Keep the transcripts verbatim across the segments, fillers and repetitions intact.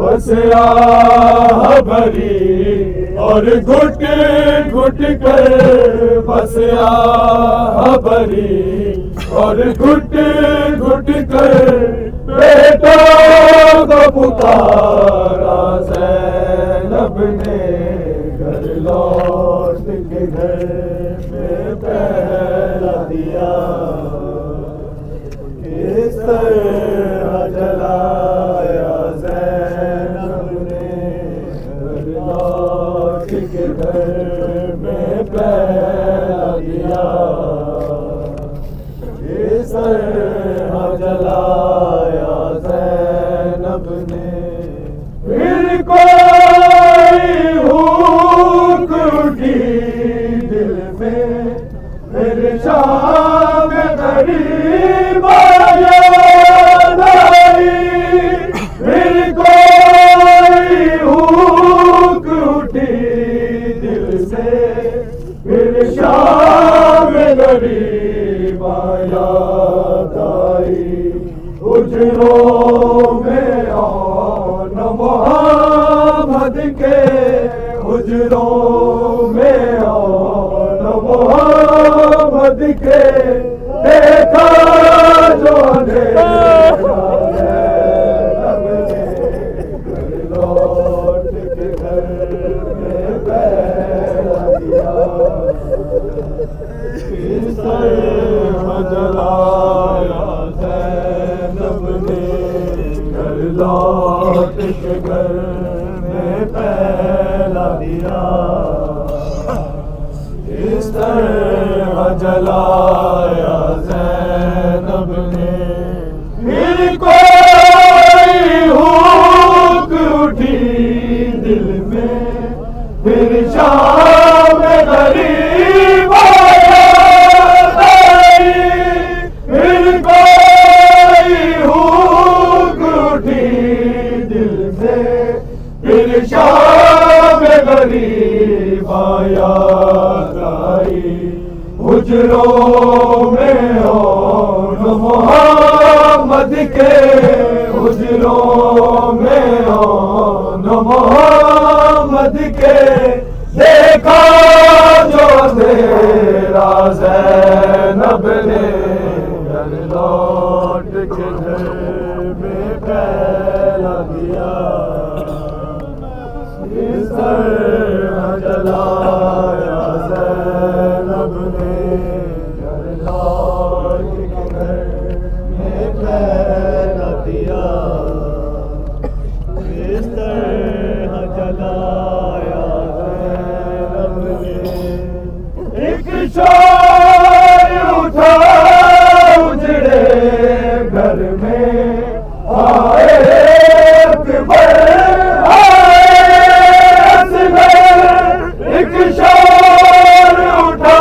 बस आह भरी और घुट घुट कर, बस आह भरी और घुट घुट कर बेटों को पुकारा ज़ैनब ने, घर लौट के घर में पहला दिया किस तरह जलाया ज़ैनब ने, घर लौट के घर में पहला दिया किस तरह जलाया ज़ैनब ने। फिर कोई भूख उठी दिल में, फिर शाम करीब याद आई, फिर कोई भूख उठी दिल से, फिर शाम करीब याद आई। हुजरों में और मोहम्मद के, हुजरों में और मोहम्मद के, देखा जो अंधेरा ज़ैनब ने, घर लौट के घर में पहला दिया किस तरह जलाया ज़ैनब ने, घर लौट के घर में पहला दिया किस तरह जलाया ज़ैनब ने। फिर कोई भूख उठी दिल में, फिर शाम गरीब याद आई, फिर कोई भूख उठी दिल से, फिर शाम गरीब याद आई। हुजरों में और मोहम्मद के, हुजरों में और मोहम्मद के, देखा जो अंधेरा ज़ैनब ने, घर लौट के घर में पहला दिया किस तरह जलाया ज़ैनब ने, घर लौट के घर में पहला दिया किस तरह जलाया ज़ैनब ने। एक शोर उठा उजड़े घर में, आए अकबर एक शोर उठा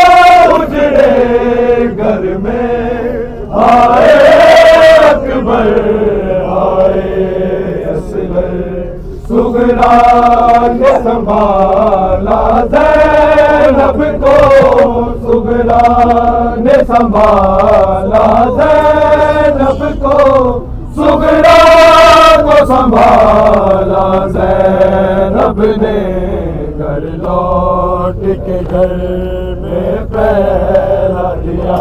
उजड़े घर में, आए अकबर आए असगर, सुगरा ने संभाला ज़ैनब को, सुगरा ने संभाला ज़ैनब को, सुगरा को संभाला ज़ैनब ने, घर लौट के घर में पहला दिया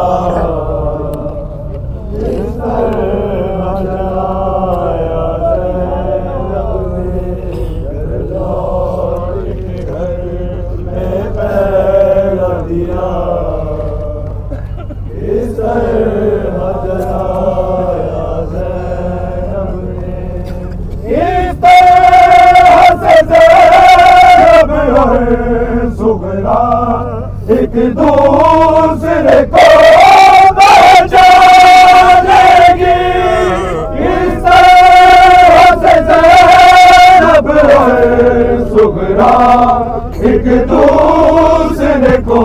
किस तरह जलाया ज़ैनब ने, घर लौट के घर में पहला दिया किस तरह जलाया ज़ैनब ने। इस तरह से ज़ैनब और सुगरा एक दूसरे को बचाएगी, इस तरह से ज़ैनब और सुगरा एक दूसरे को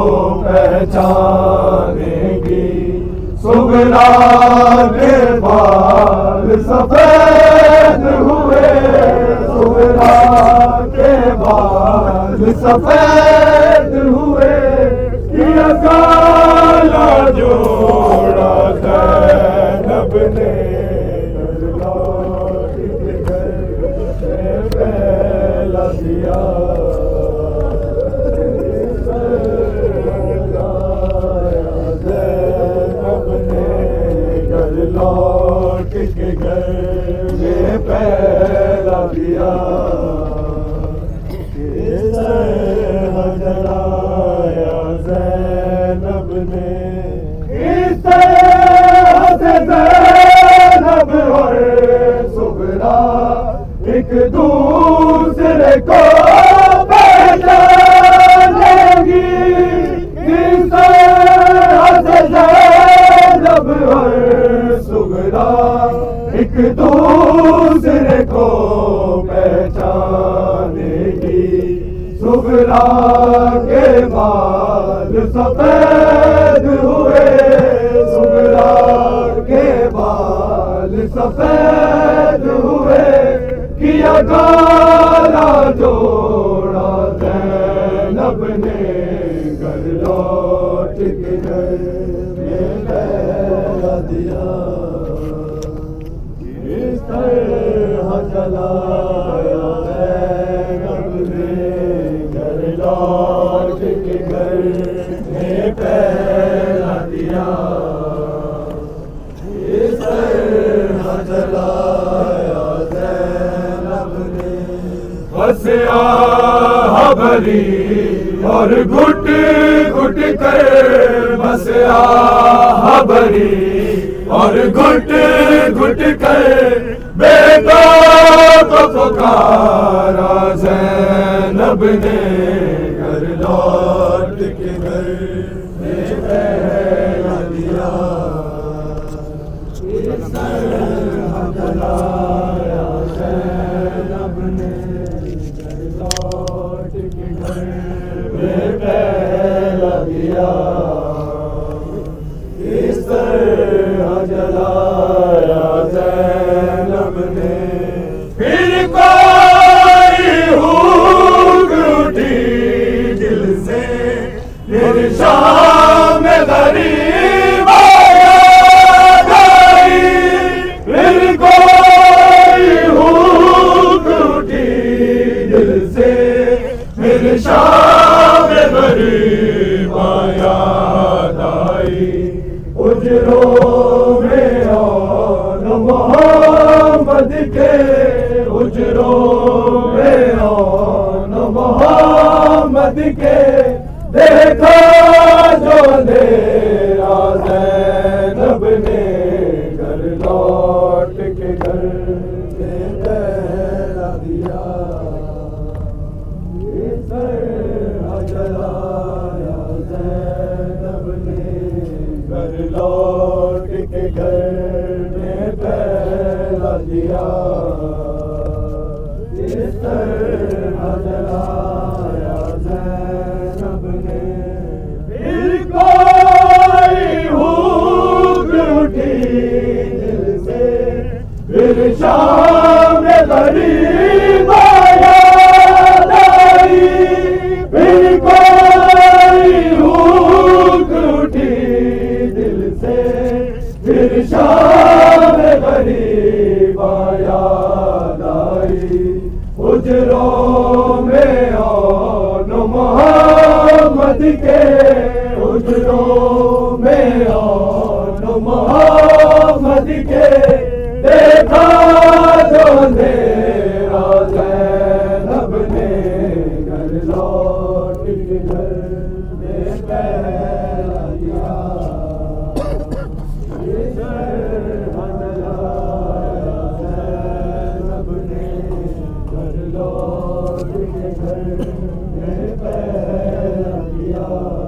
पहचानेगी। सुगरा के बाल सफेद हुए, सुगरा के बाल सफेद हुए, किया काला जोड़ा ज़ैनब ने, लौट के घर दिया अपने घर लौट के घर में पहला दिया जलाया ज़ैनब ने इस तरह से ज़ैनब और सुगरा एक दूसरे को पहचानेंगी इस तरह से ज़ैनब और सुगरा एक दूसरे को पहचानेगी सुगरा के बाल सफेद हुए सुगरा के बाल सफेद हुए किया गाला जोड़ा ज़ैनब ने घर लौट के घर में पहला दिया इस तरह जलाया ज़ैनब ने घर लौट के घर में पहला दिया इस तरह जलाया ज़ैनब ने बस आह भरी और घुट घुट कर बस आह भरी और घुट घुट कर बेटा को पुकारा ज़ैनब ने घर लौट के घर में पहला दिया इस तरह जलाया ज़ैनब ने घर लौट के घर में पहला दिया इस तरह जलाया ज़ैनब ने फिर कोई हुक उठी दिल से फिर शाम गरीब याद आई फिर कोई हुक उठी दिल से फिर शाम गरीब याद आई उजरों में और मोहम्मद के उजरों में और मोहम्मद के देखा जो अंधेरा ज़ैनब ने घर लौट के घर में पहला दिया इस तरह जलाया ज़ैनब ने घर लौट के घर में पहला दिया इस तरह जलाया ज़ैनब ने फिर कोई हुक उठी दिल से फिर शाम गरीब याद आई फिर कोई हुक उठी दिल से फिर शाम गरीब याद आई उजरों में और मोहम्मद के उजरों में और मोहम्मद के देखा जो अंधेरा ज़ैनब ने घर लौट के घर में पहला दिया इस तरह जलाया ज़ैनब ने घर लौट के घर में पहला दिया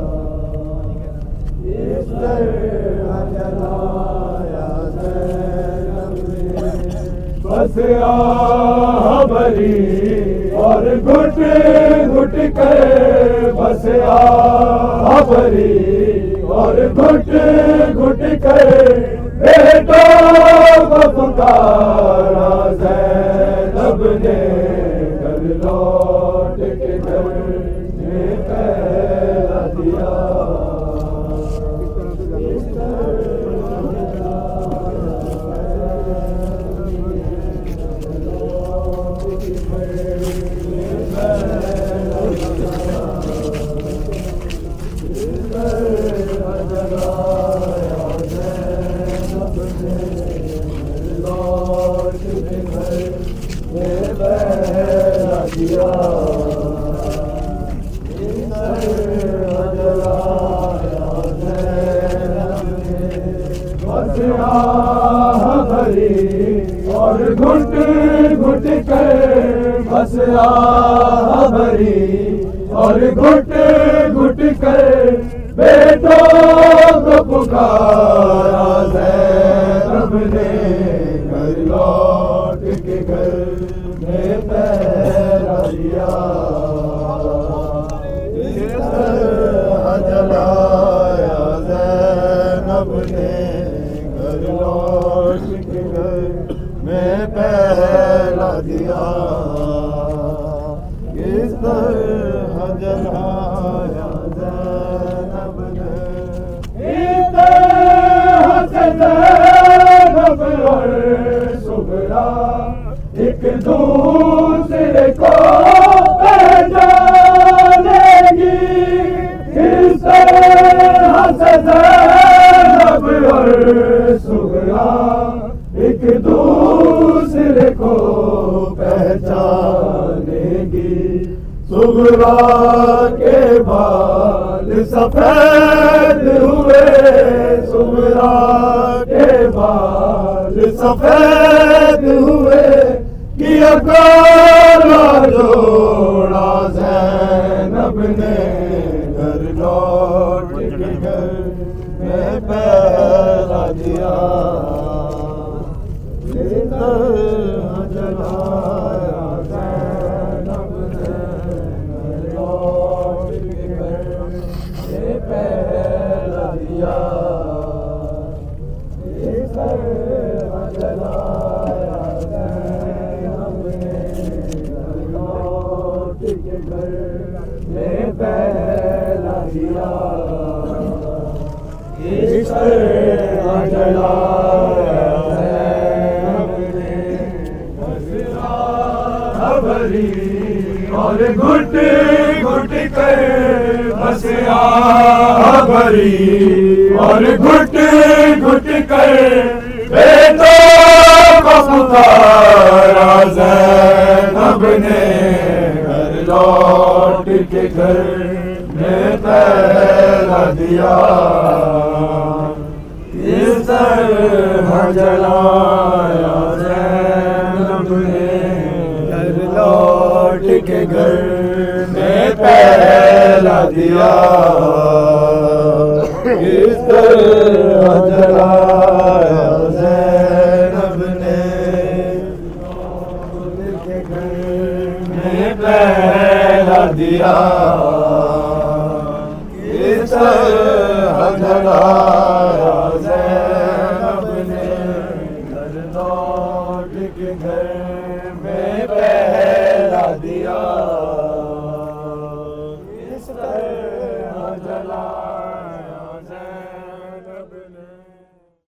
इस तरह जलाया ज़ैनब ने बस आह भरी और घुट घुट कर बस आह भरी और घुट घुट कर बेटों को पुकारा ज़ैनब ने घर लौट के घर में पहला दिया में पहला दिया भरी और घुट घुट कर बस आह भरी और घुट घुट कर बेटों को पुकारा ज़ैनब ने घर लौट के घर में पहरा दिया जलाया ज़ैनब ने घर लौट के घर में पहला दिया किस तरह जलाया ज़ैनब ने इस तरह से ज़ैनब और सुगरा एक दूसरे को पहचानेगी इस तरह से ज़ैनब और सुगरा एक दूसरे को पहचानेगी सुगरा के बाल सफेद हुए सुगरा के बाल सफेद हुए किया काला जोड़ा ज़ैनब ने घर लौट के घर में पहरा दिया जलाया ज़ैनब ने घर लौट के घर में पहरा दिया जलाया ज़ैनब ने घर लौट के घर में पहरा दिया इस तरह जलाया भरी और घुट घुट कर बस आह भरी और घुट घुट कर बेटों को पुकारा ज़ैनब ने घर लौट के घर में पहरा दिया इस तरह जलाया ज़ैनब ने लौट के घर में पहला दिया इस तरह जलाया ज़ैनब ने लौट के घर में पहला दिया इस तरह जलाया